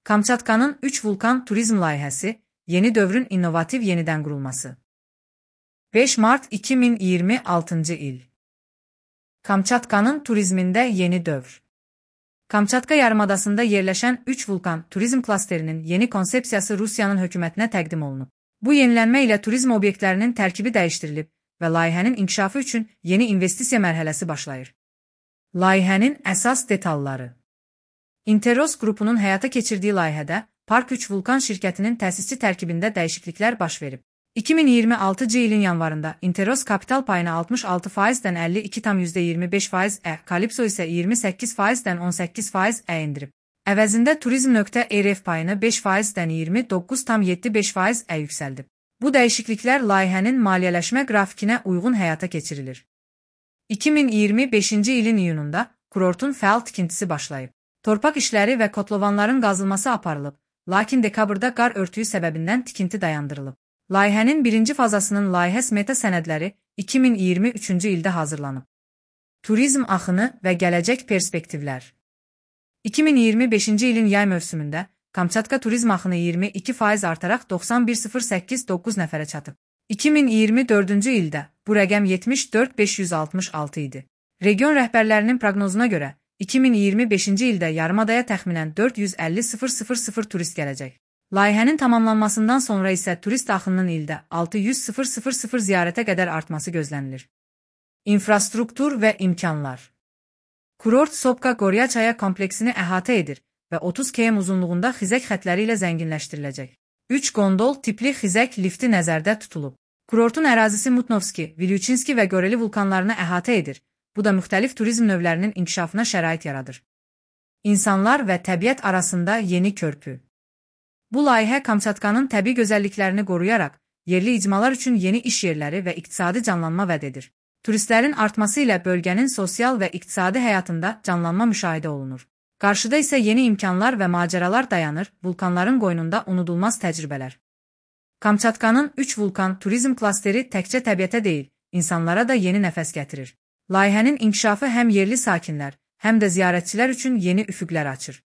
Kamçatkanın 3 vulkan turizm layihəsi, yeni dövrün innovativ yenidən qurulması. 5 Mart 2026 il. Kamçatkanın turizmində yeni dövr. Kamçatka yarımadasında yerləşən 3 vulkan turizm klasterinin yeni konsepsiyası Rusiyanın hökumətinə təqdim olunub. Bu yenilənmə ilə turizm obyektlərinin tərkibi dəyişdirilib və layihənin inkişafı üçün yeni investisiya mərhələsi başlayır. Layihənin əsas detalları. Interos qrupunun həyata keçirdiyi layihədə Park 3 Vulkan şirkətinin təsisçi tərkibində dəyişikliklər baş verib. 2026 ilin yanvarında Interos kapital payını 66%-dən 52,25%-ə, Kalipso isə 28%-dən 18%-ə endirib. Əvəzində Turizm.rf payını 5%-dən 29,75%-ə yüksəldib. Bu dəyişikliklər layihənin maliyyələşmə qrafikinə uyğun həyata keçirilir. 2025 ilin iyununda kurortun fəal tikintisi başlayıb. Torpaq işləri və kotlovanların qazılması aparılıb, lakin dekabrda qar örtüyü səbəbindən tikinti dayandırılıb. Layihənin birinci fazasının layihə smeta sənədləri 2023 ildə hazırlanıb. Turizm axını və gələcək perspektivlər. 2025 ilin yay mövsümündə Kamçatka turizm axını 22% artaraq 91,089 nəfərə çatıb. 2024 ildə bu rəqəm 74,566 idi. Region rəhbərlərinin proqnozuna görə 2025 ildə yarımadaya təxminən 450,000 turist gələcək. Layihənin tamamlanmasından sonra isə turist axınının ildə 600,000 ziyarətə qədər artması gözlənilir. İnfrastruktur və imkanlar. Kurort Sopka-Qoryaçaya kompleksini əhatə edir və 30 km uzunluğunda xizək xətləri ilə zənginləşdiriləcək. 3 gondol tipli xizək lifti nəzərdə tutulub. Kurortun ərazisi Mutnovski, Vilyuçinski və Goreli vulkanlarını əhatə edir. Bu da müxtəlif turizm növlərinin inkişafına şərait yaradır. İnsanlar və təbiət arasında yeni körpü. Bu layihə Kamçatkanın təbii gözəlliklərini qoruyaraq, yerli icmalar üçün yeni iş yerləri və iqtisadi canlanma vəd edir. Turistlərin artması ilə bölgənin sosial və iqtisadi həyatında canlanma müşahidə olunur. Qarşıda isə yeni imkanlar və macəralar dayanır, vulkanların qoynunda unudulmaz təcrübələr. Kamçatkanın 3 vulkan turizm klasteri təkcə təbiətə deyil, insanlara da yeni nəfəs gətirir. Layihənin inkişafı həm yerli sakinlər, həm də ziyarətçilər üçün yeni üfüqlər açır.